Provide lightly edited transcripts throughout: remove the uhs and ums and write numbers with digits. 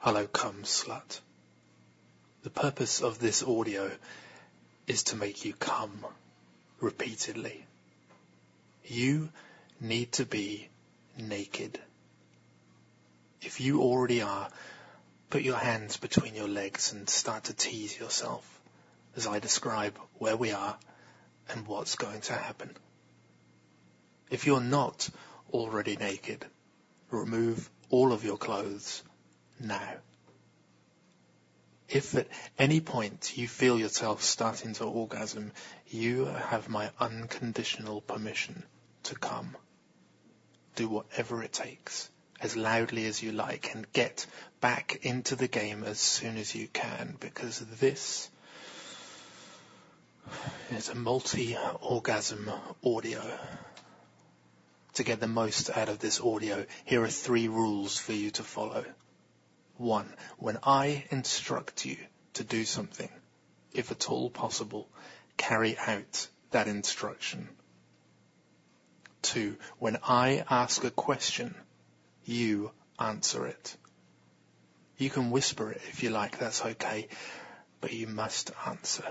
Hello, cum slut. The purpose of this audio is to make you come repeatedly. You need to be naked. If you already are, put your hands between your legs and start to tease yourself as I describe where we are and what's going to happen. If you're not already naked, remove all of your clothes now. If at any point you feel yourself starting to orgasm, you have my unconditional permission to come. Do whatever it takes, as loudly as you like, and get back into the game as soon as you can, because this is a multi-orgasm audio. To get the most out of this audio, here are 3 rules for you to follow. 1. When I instruct you to do something, if at all possible, carry out that instruction. 2. When I ask a question, you answer it. You can whisper it if you like, that's okay, but you must answer.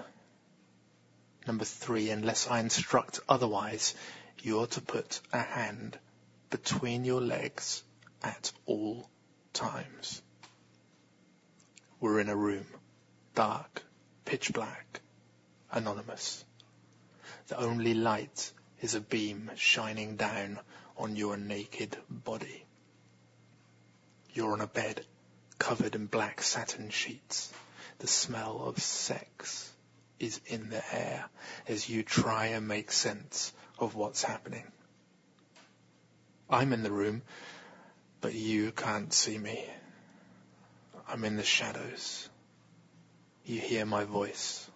3, unless I instruct otherwise, you're to put a hand between your legs at all times. We're in a room, dark, pitch black, anonymous. The only light is a beam shining down on your naked body. You're on a bed covered in black satin sheets. The smell of sex is in the air as you try and make sense of what's happening. I'm in the room, but you can't see me. I'm in the shadows. You hear my voice.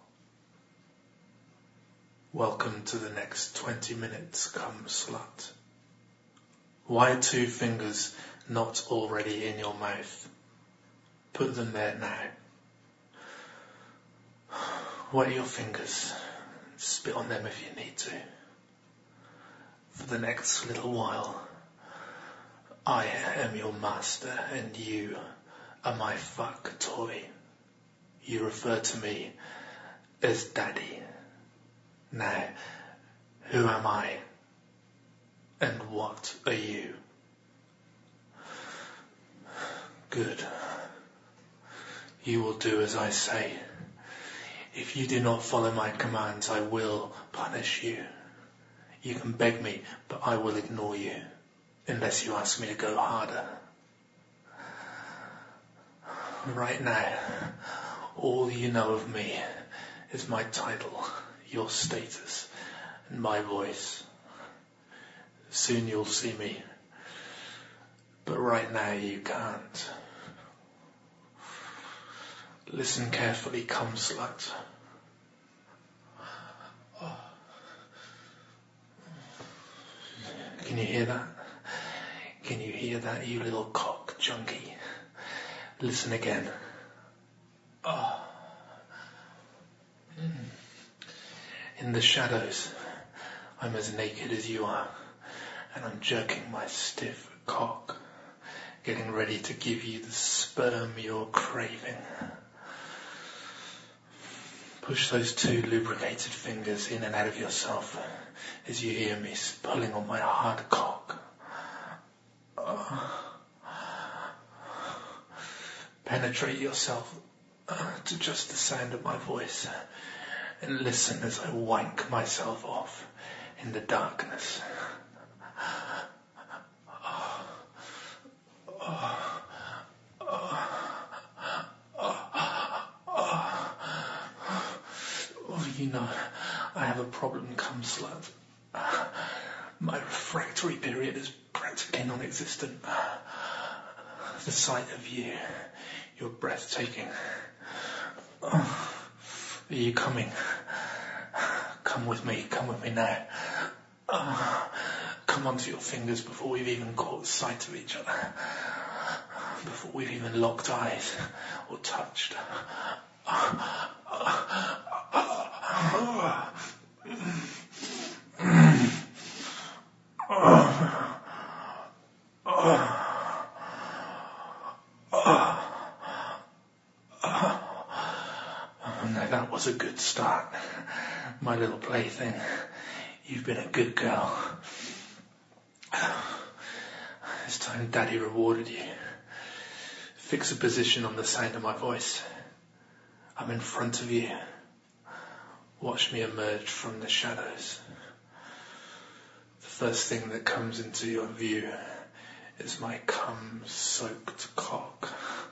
Welcome to the next 20 minutes, cum slut. Why are 2 fingers not already in your mouth? Put them there now. Wet your fingers. Spit on them if you need to. For the next little while, I am your master and you are my fuck toy. You refer to me as daddy. Now, who am I? And what are you? Good. You will do as I say. If you do not follow my commands, I will punish you. You can beg me, but I will ignore you, unless you ask me to go harder. Right now, all you know of me is my title, your status, and my voice. Soon you'll see me, but right now you can't. Listen carefully, cum slut. Can you hear that? Can you hear that, you little cock junkie? Listen again. In the shadows, I'm as naked as you are, and I'm jerking my stiff cock, getting ready to give you the sperm you're craving. Push those 2 lubricated fingers in and out of yourself as you hear me pulling on my hard cock. Penetrate yourself to just the sound of my voice and listen as I wank myself off in the darkness. You know, I have a problem, cum slut. My refractory period is practically non-existent. The sight of you, you're breathtaking. Are you coming? Come with me now. Come onto your fingers before we've even caught sight of each other. Before we've even locked eyes or touched. That was a good start. My little plaything. You've been a good girl. It's time Daddy rewarded you. Fix a position on the sound of my voice. I'm in front of you. Watch me emerge from the shadows. The first thing that comes into your view is my cum-soaked cock.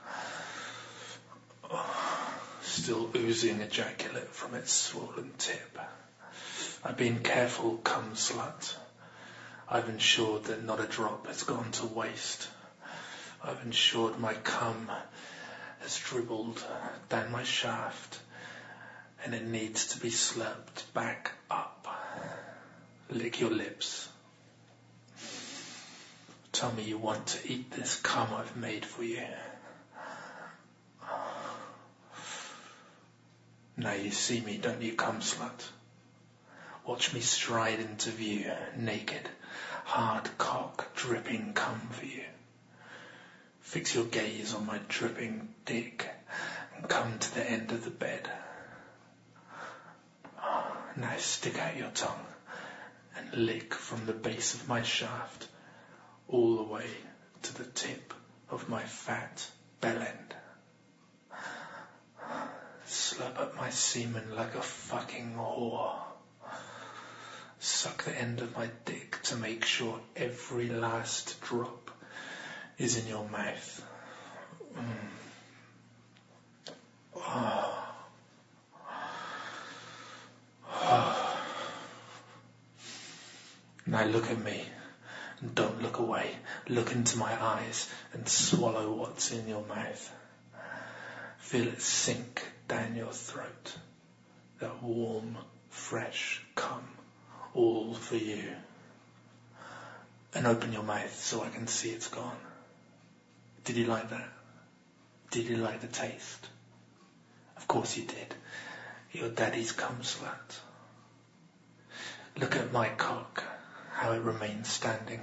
Still oozing ejaculate from its swollen tip. I've been careful, cum slut. I've ensured that not a drop has gone to waste. I've ensured my cum has dribbled down my shaft, and it needs to be slurped back up. Lick your lips. Tell me you want to eat this cum I've made for you. Now you see me, don't you, cum slut? Watch me stride into view, naked, hard cock, dripping cum for you. Fix your gaze on my dripping dick and come to the end of the bed. Now stick out your tongue and lick from the base of my shaft all the way to the tip of my fat bell end. Slurp up my semen like a fucking whore. Suck the end of my dick to make sure every last drop is in your mouth. Now look at me and don't look away. Look into my eyes and swallow what's in your mouth. Feel it sink down your throat. That warm, fresh cum, all for you. And open your mouth so I can see it's gone. Did you like that? Did you like the taste? Of course you did. Your daddy's cum slut. Look at my cock, how it remains standing.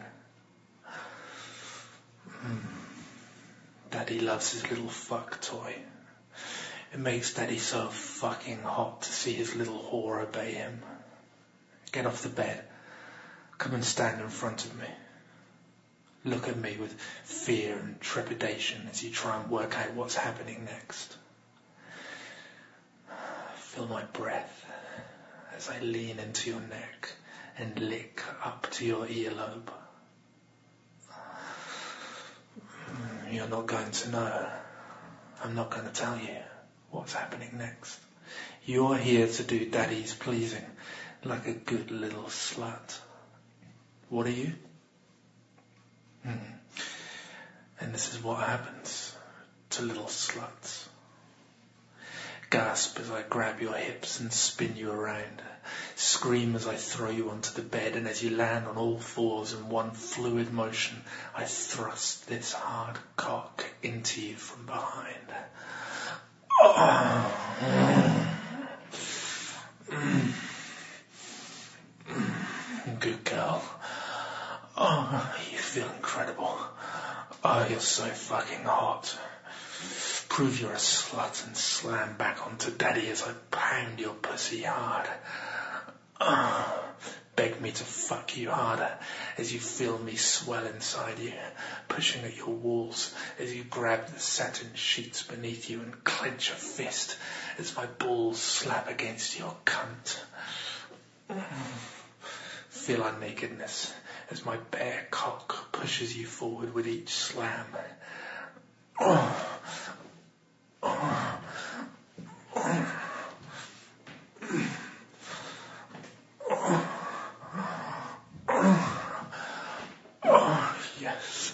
Daddy loves his little fuck toy. It makes Daddy so fucking hot to see his little whore obey him. Get off the bed. Come and stand in front of me. Look at me with fear and trepidation as you try and work out what's happening next. Feel my breath as I lean into your neck and lick up to your earlobe. You're not going to know. I'm not going to tell you what's happening next. You're here to do Daddy's pleasing like a good little slut. What are you? And this is what happens to little sluts. Gasp as I grab your hips and spin you around. Scream as I throw you onto the bed, and as you land on all fours in one fluid motion, I thrust this hard cock into you from behind. Good girl. You feel incredible. You're so fucking hot. Prove you're a slut and slam back onto Daddy as I pound your pussy hard. Beg me to fuck you harder as you feel me swell inside you, pushing at your walls as you grab the satin sheets beneath you and clench a fist as my balls slap against your cunt. Feel our nakedness as my bare cock pushes you forward with each slam. Yes.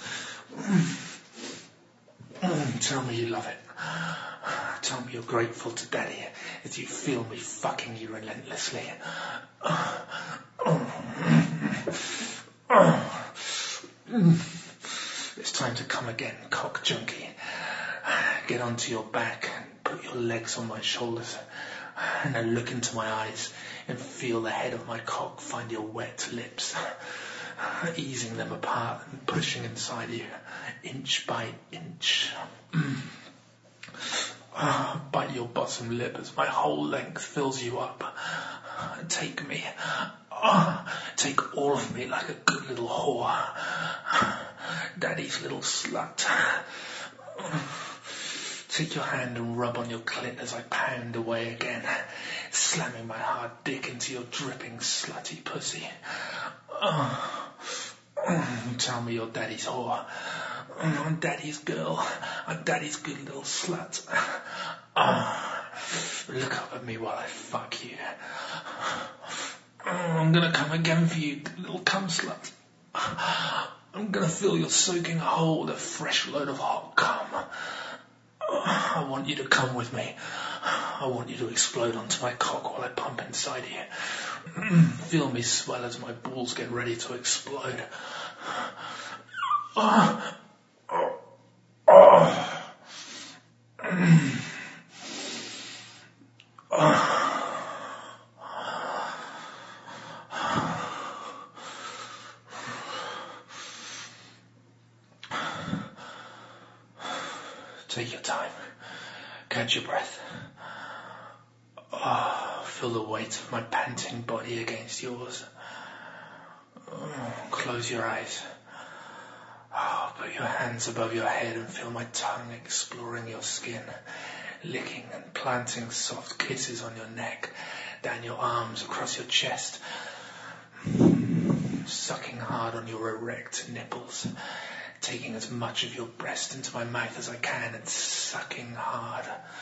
Tell me you love it. Tell me you're grateful to Daddy as you feel me fucking you relentlessly. It's time to come again, cock junkie. Get onto your back and put your legs on my shoulders. And now look into my eyes and feel the head of my cock find your wet lips, easing them apart and pushing inside you, inch by inch. Bite your bottom lip as my whole length fills you up. Take me. Take all of me like a good little whore. Daddy's little slut. Take your hand and rub on your clit as I pound away again, slamming my hard dick into your dripping slutty pussy. Tell me you're Daddy's whore. I'm Daddy's girl. I'm Daddy's good little slut. Look up at me while I fuck you. I'm gonna come again for you, little cum slut. I'm gonna fill your soaking hole with a fresh load of hot cum. I want you to come with me. I want you to explode onto my cock while I pump inside you. Feel me swell as my balls get ready to explode. Take your time. Catch your breath. Feel the weight of my panting body against yours. Close your eyes. Put your hands above your head and feel my tongue exploring your skin, licking and planting soft kisses on your neck, down your arms, across your chest, sucking hard on your erect nipples, taking as much of your breast into my mouth as I can and sucking hard.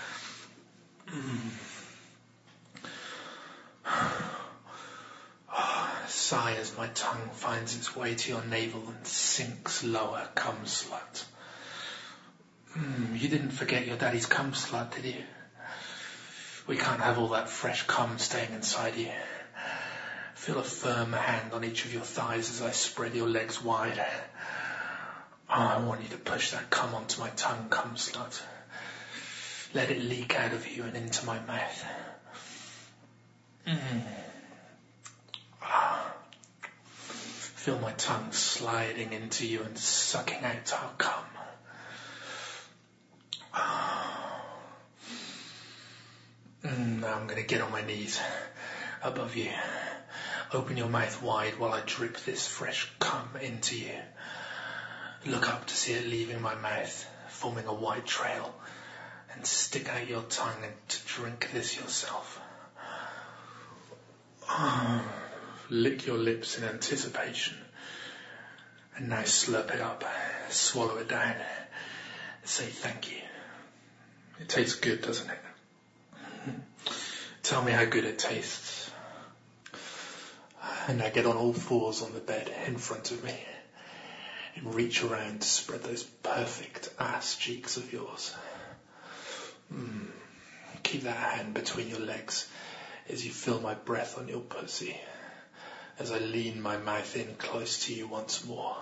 Sigh as my tongue finds its way to your navel and sinks lower, cum slut. You didn't forget your daddy's cum slut, did you? We can't have all that fresh cum staying inside you. Feel a firm hand on each of your thighs as I spread your legs wide. I want you to push that cum onto my tongue, cum slut. Let it leak out of you and into my mouth. Feel my tongue sliding into you and sucking out our cum. Now I'm going to get on my knees above you. Open your mouth wide while I drip this fresh cum into you. Look up to see it leaving my mouth, forming a white trail, and stick out your tongue and to drink this yourself. Lick your lips in anticipation, and now slurp it up, swallow it down, say thank you. It tastes good, doesn't it? Tell me how good it tastes. And now get on all fours on the bed in front of me and reach around to spread those perfect ass cheeks of yours. Keep that hand between your legs as you feel my breath on your pussy, as I lean my mouth in close to you once more.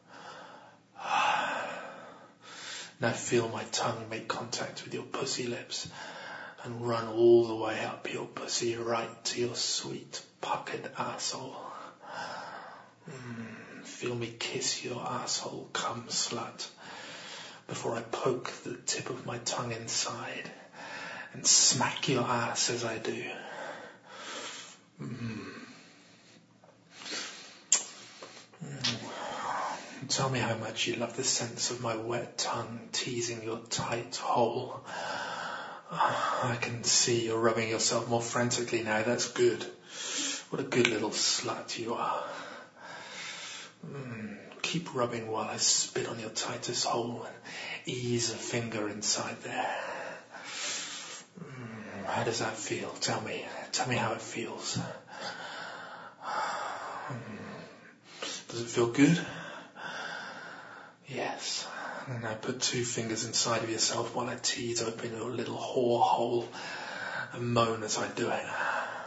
Now feel my tongue make contact with your pussy lips and run all the way up your pussy right to your sweet puckered asshole. Feel me kiss your asshole, cum slut, before I poke the tip of my tongue inside and smack your ass as I do. Tell me how much you love the sense of my wet tongue teasing your tight hole. I can see you're rubbing yourself more frantically now. That's good. What a good little slut you are. Keep rubbing while I spit on your tightest hole and ease a finger inside there. How does that feel? Tell me how it feels. Does it feel good? Yes. And now put 2 fingers inside of yourself while I tease open your little whore hole and moan as I do it.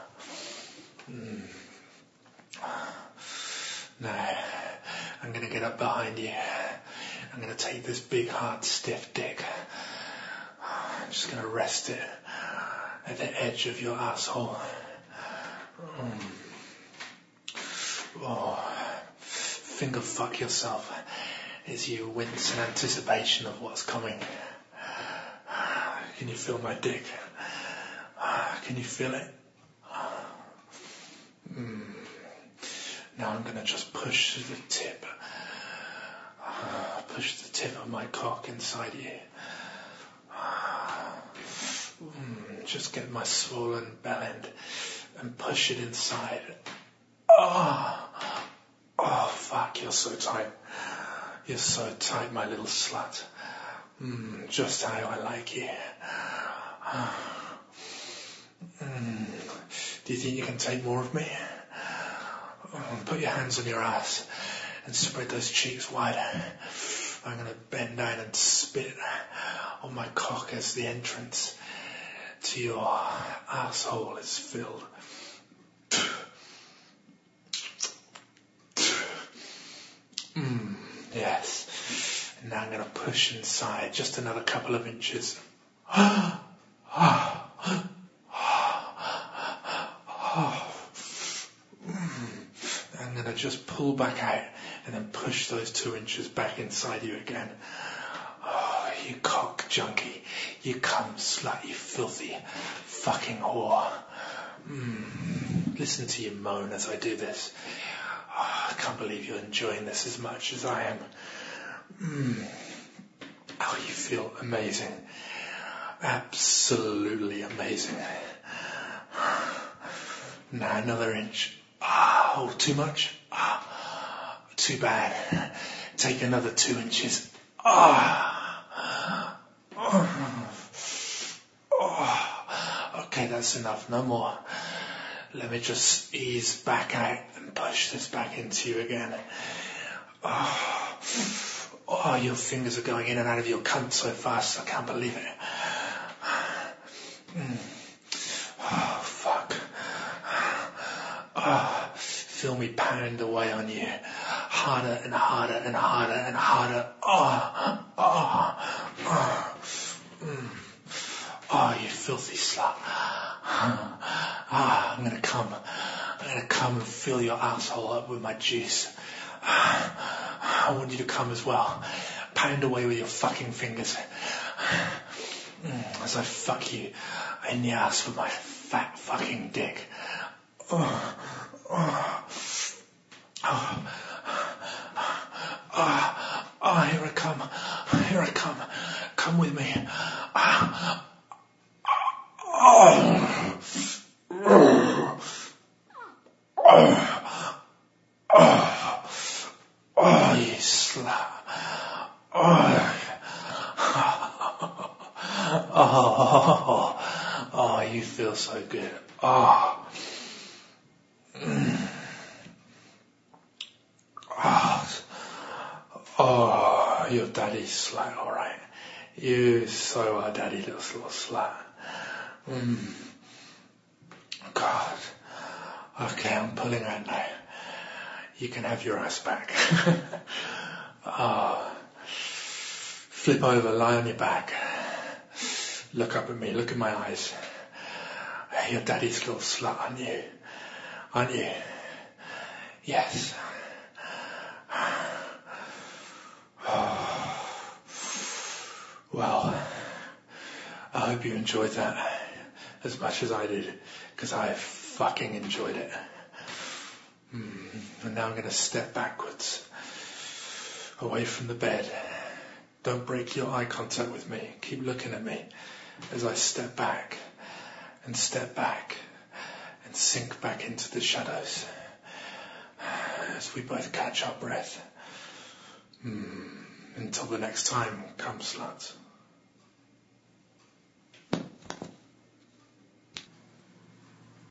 Now, I'm going to get up behind you. I'm going to take this big, hard, stiff dick. I'm just going to rest it at the edge of your asshole. Finger fuck yourself as you wince in anticipation of what's coming. Can you feel my dick Can you feel it? Now I'm going to just push the tip. Push the tip of my cock inside you. Just get my swollen bell end and push it inside. Oh, fuck, you're so tight. You're so tight, my little slut. Just how I like you. Do you think you can take more of me? Put your hands on your ass and spread those cheeks wide. I'm going to bend down and spit on my cock as the entrance to your asshole is filled. Yes. And now I'm going to push inside just another couple of inches. I'm going to just pull back out and then push those 2 inches back inside you again. Oh, you cock junkie. You cum slut, you filthy fucking whore. Listen to you moan as I do this. Oh, I can't believe you're enjoying this as much as I am. Oh, you feel amazing. Absolutely amazing. Now another inch. Oh, too much? Too bad. Take another 2 inches. Okay, that's enough. No more. Let me just ease back out and push this back into you again. Oh, your fingers are going in and out of your cunt so fast, I can't believe it. Oh, fuck. Feel me pound away on you. Harder and harder and harder and harder. Oh, you filthy slut. I'm going to come and fill your asshole up with my juice. I want you to come as well. Pound away with your fucking fingers. As I fuck you in the ass with my fat fucking dick. Here I come. Here I come. Come with me. You slut. You feel so good. Your daddy's slut, alright. You so are daddy, little slut. God. Okay, I'm pulling out now. You can have your ass back. Flip over, lie on your back. Look up at me, look in my eyes. You're daddy's little slut, aren't you? Aren't you? Yes. Well, I hope you enjoyed that as much as I did, because I fucking enjoyed it. And now I'm going to step backwards, away from the bed. Don't break your eye contact with me. Keep looking at me as I step back and sink back into the shadows as we both catch our breath. Until the next time, come sluts.